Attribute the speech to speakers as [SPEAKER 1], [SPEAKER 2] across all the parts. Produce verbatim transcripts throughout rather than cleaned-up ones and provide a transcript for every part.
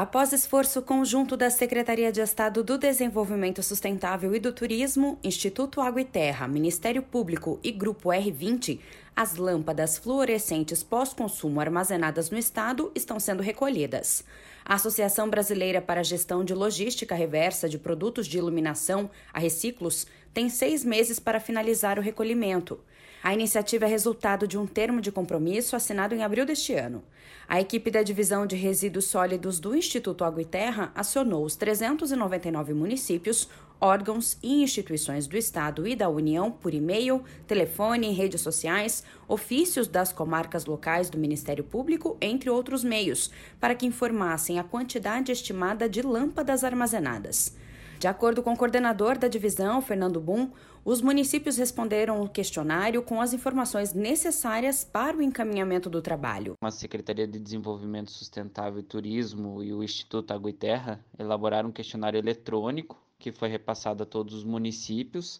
[SPEAKER 1] Após esforço conjunto da Secretaria de Estado do Desenvolvimento Sustentável e do Turismo, Instituto Água e Terra, Ministério Público e Grupo R vinte, as lâmpadas fluorescentes pós-consumo armazenadas no estado estão sendo recolhidas. A Associação Brasileira para a Gestão de Logística Reversa de Produtos de Iluminação, a Reciclos, tem seis meses para finalizar o recolhimento. A iniciativa é resultado de um termo de compromisso assinado em abril deste ano. A equipe da Divisão de Resíduos Sólidos do Instituto Água e Terra acionou os trezentos e noventa e nove municípios, órgãos e instituições do Estado e da União por e-mail, telefone, redes sociais, ofícios das comarcas locais do Ministério Público, entre outros meios, para que informassem a quantidade estimada de lâmpadas armazenadas. De acordo com o coordenador da divisão, Fernando Bum, os municípios responderam o questionário com as informações necessárias para o encaminhamento do trabalho.
[SPEAKER 2] A Secretaria de Desenvolvimento Sustentável e Turismo e o Instituto Água e Terra elaboraram um questionário eletrônico que foi repassado a todos os municípios,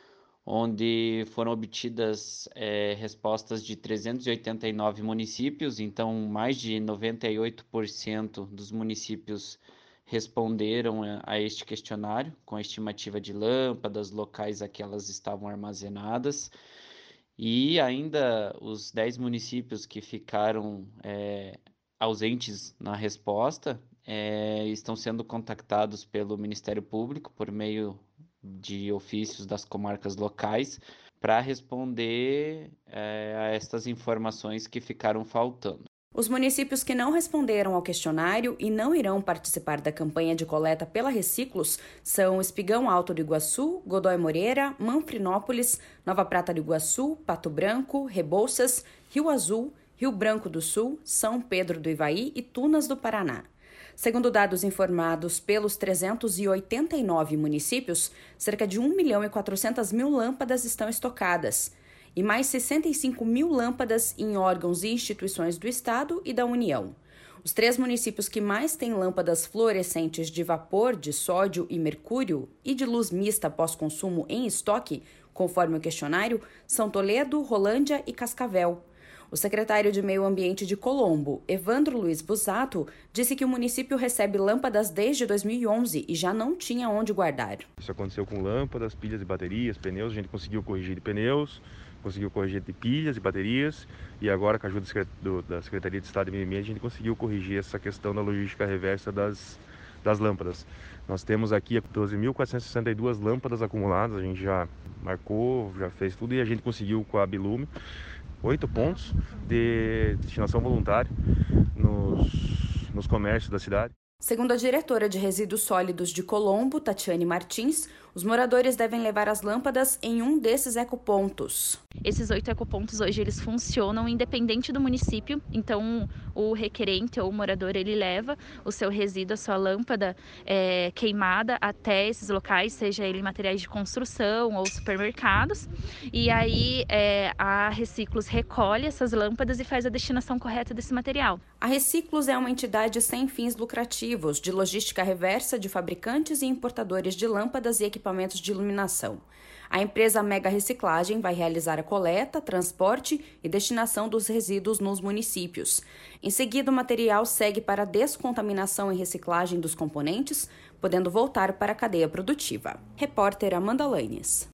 [SPEAKER 2] onde foram obtidas é, respostas de trezentos e oitenta e nove municípios, então mais de noventa e oito por cento dos municípios responderam a este questionário com a estimativa de lâmpadas, locais a que elas estavam armazenadas, e ainda os dez municípios que ficaram é, ausentes na resposta é, estão sendo contactados pelo Ministério Público por meio de ofícios das comarcas locais para responder é, a estas informações que ficaram faltando.
[SPEAKER 1] Os municípios que não responderam ao questionário e não irão participar da campanha de coleta pela Reciclos são Espigão Alto do Iguaçu, Godói Moreira, Manfrinópolis, Nova Prata do Iguaçu, Pato Branco, Rebouças, Rio Azul, Rio Branco do Sul, São Pedro do Ivaí e Tunas do Paraná. Segundo dados informados pelos trezentos e oitenta e nove municípios, cerca de um milhão e quatrocentas mil lâmpadas estão estocadas e mais sessenta e cinco mil lâmpadas em órgãos e instituições do Estado e da União. Os três municípios que mais têm lâmpadas fluorescentes de vapor, de sódio e mercúrio e de luz mista pós-consumo em estoque, conforme o questionário, são Toledo, Rolândia e Cascavel. O secretário de Meio Ambiente de Colombo, Evandro Luiz Busato, disse que o município recebe lâmpadas desde dois mil e onze e já não tinha onde guardar.
[SPEAKER 3] Isso aconteceu com lâmpadas, pilhas e baterias, pneus, a gente conseguiu corrigir de pneus, conseguiu corrigir de pilhas e baterias, e agora com a ajuda da Secretaria de Estado e Meio Ambiente a gente conseguiu corrigir essa questão da logística reversa das, das lâmpadas. Nós temos aqui doze mil quatrocentas e sessenta e duas lâmpadas acumuladas, a gente já marcou, já fez tudo e a gente conseguiu com a Bilume oito pontos de destinação voluntária nos, nos comércios da cidade.
[SPEAKER 1] Segundo a diretora de Resíduos Sólidos de Colombo, Tatiane Martins, os moradores devem levar as lâmpadas em um desses ecopontos.
[SPEAKER 4] Esses oito ecopontos hoje eles funcionam independente do município, então o requerente ou o morador ele leva o seu resíduo, a sua lâmpada é, queimada até esses locais, seja ele materiais de construção ou supermercados, e aí é, a Reciclos recolhe essas lâmpadas e faz a destinação correta desse material.
[SPEAKER 1] A Reciclos é uma entidade sem fins lucrativos, de logística reversa de fabricantes e importadores de lâmpadas e equipamentos de iluminação. A empresa Mega Reciclagem vai realizar a coleta, transporte e destinação dos resíduos nos municípios. Em seguida, o material segue para a descontaminação e reciclagem dos componentes, podendo voltar para a cadeia produtiva. Repórter Amanda Lanes.